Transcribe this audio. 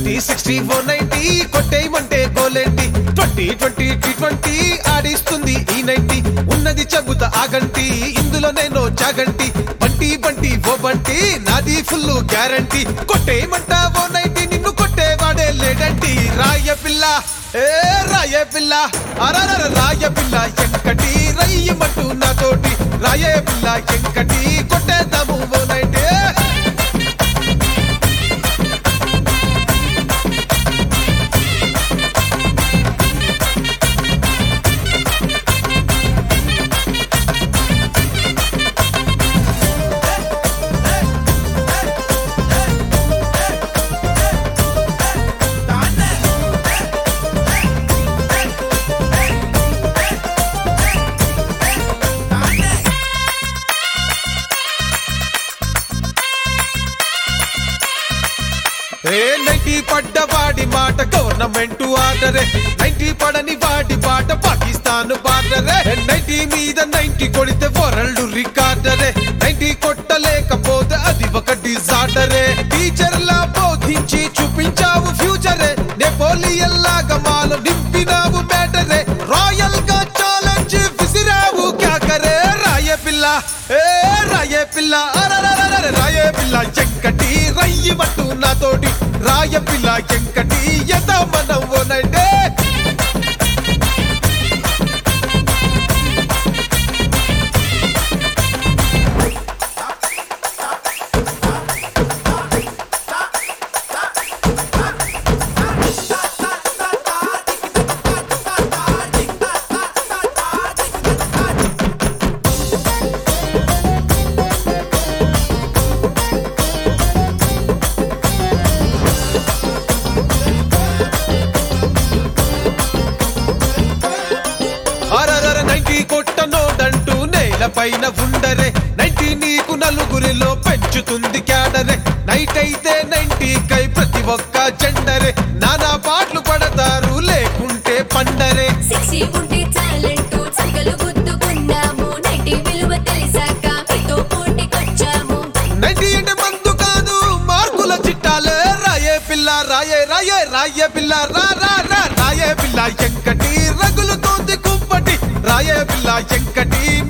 50, 60, 490 కొట్టేయమంటే గోలేంటి 20, 20, T20 ఆడిస్తుంది ఈ 90 ఉన్నది చెబుత ఆగంటి ఇందులో నేను చాగంటి బంటి బంటి ఓ బంటి నాది ఫుల్ గ్యారంటీ కొట్టేయమంటా ఓ 90 నిన్ను కొట్టేవాడే లేడంటి రాయ పిల్ల ఏ రాయ పిల్ల అరర రాయ పిల్ల ఎంకటి రయ్యమంటూ నాతోటి రాయ పిల్ల ఎంకటి కొట్టేద్దాము ఓ 90 90 పడ్డ వాడి మాట గవర్నమెంట్ ఆర్డరే 90 పడని వాడి పాట పాకిస్తాన్ బార్డరే 90 మీద 90 కొడితే వరల్డ్ రికార్డరే 90 కొట్టలేకపోతే అది ఒక డిజార్డరే టీచర్లా బోధించి చూపించావు ఫ్యూచరే నెపోలియన్ లాగా మాలో నింపినావు బ్యాటరే రాయల్ గా ఛాలెంజ్ విసిరావు క్యాకరే రాయ పిల్ల ఏ రాయ పిల్ల అరరరర రాయ పిల్ల ఎంకటి రయ్యమంటూ నాతోటి రాయ పిల్ల ఎంకటి ఎద మనం ఓనంటే కొట్టనోడంటూ నేల పైన ఉండరే 90 నీకు నలుగురిలో పెంచుతుంది క్యాడరే నైట్ అయితే 90 కై ప్రతి ఒక్క జెండరే నానా పాటలు పడతారు లేకుంటే పండరే 60 ఉంటే టాలెంట్ సంకలు గుద్దుకున్నాము 90 విలువ తెలిసాక మీతో పోటీకొచ్చాము 90 అంటే మందు కాదు మార్కుల చిట్టాలే రాయే పిల్ల రాయే రాయే రాయే పిల్ల రా రా రా రాయే పిల్ల ఎంకటి రగులుతోంది కుంపటి రాయే పిల్ల ఎంకటి